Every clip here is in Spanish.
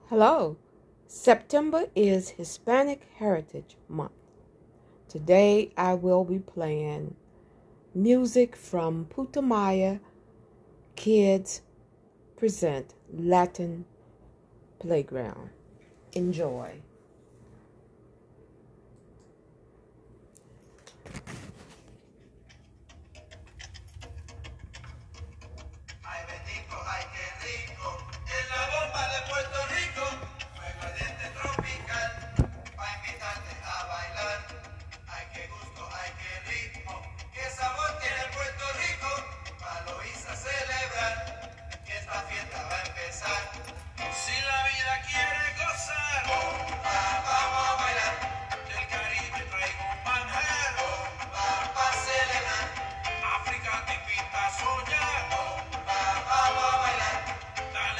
Hello. September is Hispanic Heritage Month. Today I will be playing music from Putumayo Kids Present Latin Playground. Enjoy. Ay, bendito, ay, qué rico, en la bomba de Puerto Rico, fuego ardiente tropical, pa' invitarte a bailar. Ay, qué gusto, ay, qué ritmo, qué sabor tiene Puerto Rico, pa' Loíza celebrar, que esta fiesta va a empezar. Si la vida quiere gozar, vamos a bailar, del Caribe traigo un manjar, pa' celebrar, África te invita a soñar. Vamos a bailar, dale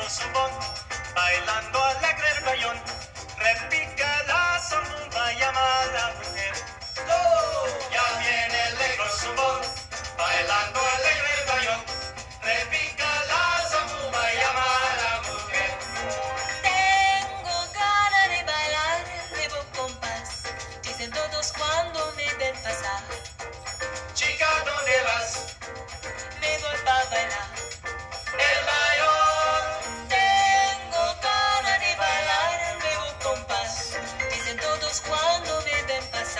negro zumbón, bailando alegre el bayón, repica la zambomba, llama a la mujer. ¡Oh! Ya viene el negro zumbón, bailando alegre el bayón, repica la zambomba, llama a la mujer. Tengo ganas de bailar nuevo compás, dicen todos cuando me ven pasar. Chica, ¿dónde vas? Me voy pa' bailar. El bayón. Tengo ganas de bailar nuevo compás, dicen todos cuando me ven pasar.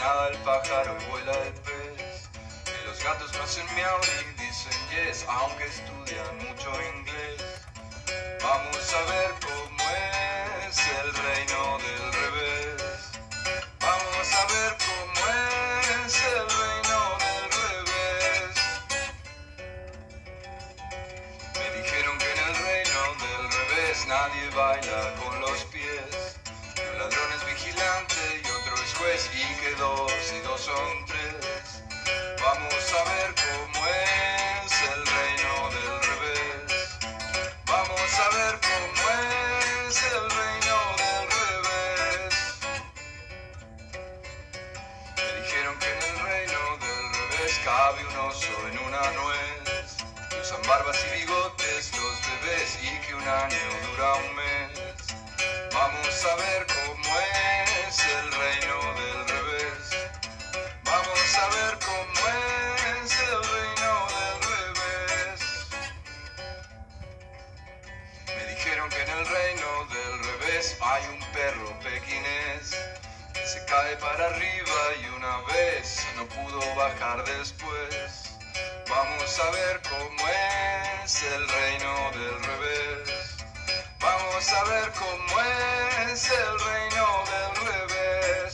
nada el pájaro y vuela el pez. Que los gatos no hacen miau ni dicen yes, aunque estudian mucho inglés. Vamos a ver cómo es el reino del revés. Vamos a ver cómo es el reino del revés. Me dijeron que en el reino del revés nadie baila con los pies. Que un ladrón es vigilante y otro es juez, y que 2 y 2 son 3. Vamos a ver cómo es el reino del revés. Vamos a ver cómo es el reino del revés. Me dijeron que en el reino del revés cabe un oso en una nuez. Que usan barbas y bigotes los bebés y que un año dura un mes. Vamos a ver cómo es el reino del revés. Vamos a ver cómo es el reino del revés. Me dijeron que en el reino del revés hay un perro pequinés que se cae para arriba y una vez no pudo bajar después. Vamos a ver cómo es el reino del revés. Vamos a ver cómo es el reino del revés.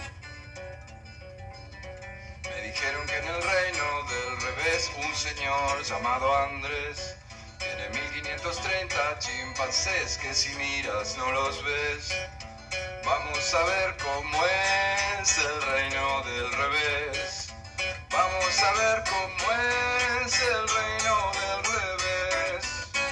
Me dijeron que en el reino del revés un señor llamado Andrés tiene 1530 chimpancés que si miras no los ves. Vamos a ver cómo es el reino del revés. Vamos a ver cómo es el reino del revés.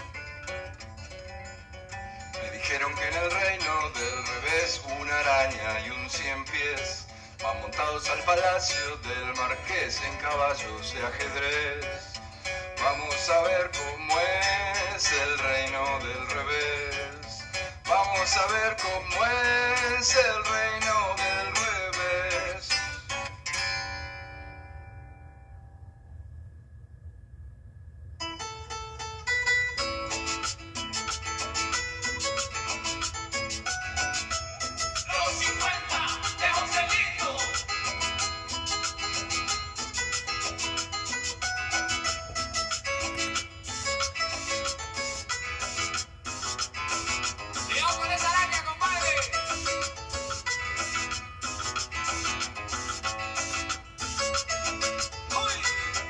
Me dijeron que en el reino del revés una araña y un 100 pies van montados al palacio del marqués en caballos de ajedrez. Vamos a ver cómo es el reino del revés. Vamos a ver cómo es el reino del revés. Los 50 de Joselito. Cuidado con esa araña, compadre. Uy.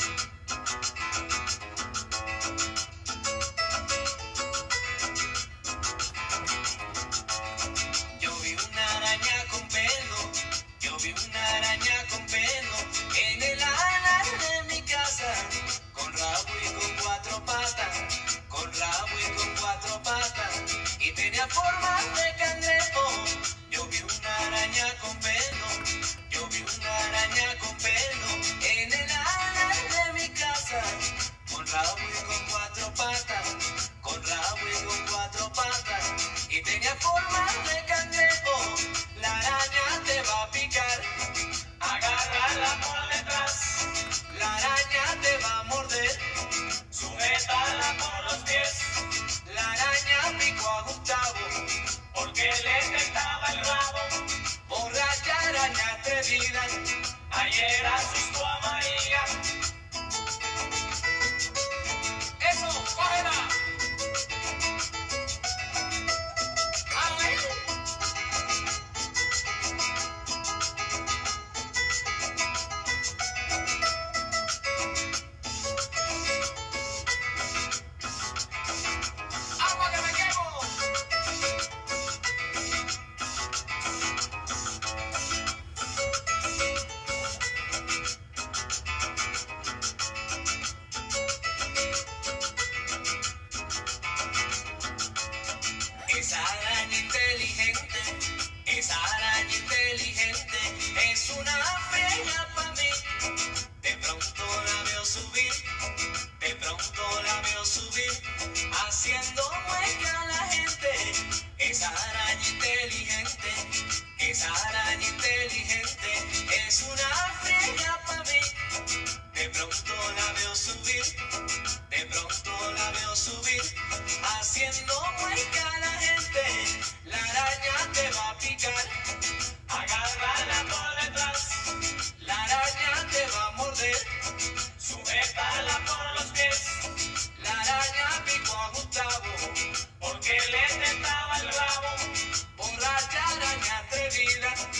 Yo vi una araña con pelo, yo vi una araña con pelo en el ala de mi casa, con rabo y con 4 patas, con rabo y con 4 patas, y tenía forma de cangrejo. Yo vi una araña con pelo, yo vi una araña con pelo en el ala de mi casa, con rabo y con 4 patas, con rabo y con 4 patas, y tenía forma de cangrejo. La araña te va a picar, agárrala por detrás. La araña te va a morder, sujétala por los pies. La araña picó a Gustavo, porque le tentaba el rabo. Borracha araña atrevida, ayer asustó a María. Eso, cógela. Ay. Agua que me quemo. Esa araña inteligente, esa araña inteligente es una frega para mí. De pronto la veo subir, de pronto la veo subir, haciendo mueca a la gente. Esa araña inteligente, esa araña inteligente es una frega para mí. De pronto la veo subir, de pronto la veo subir, haciendo mueca a la gente. La araña te va a picar, agárrala por detrás. que le tentaba el rabo, borracha araña atrevida.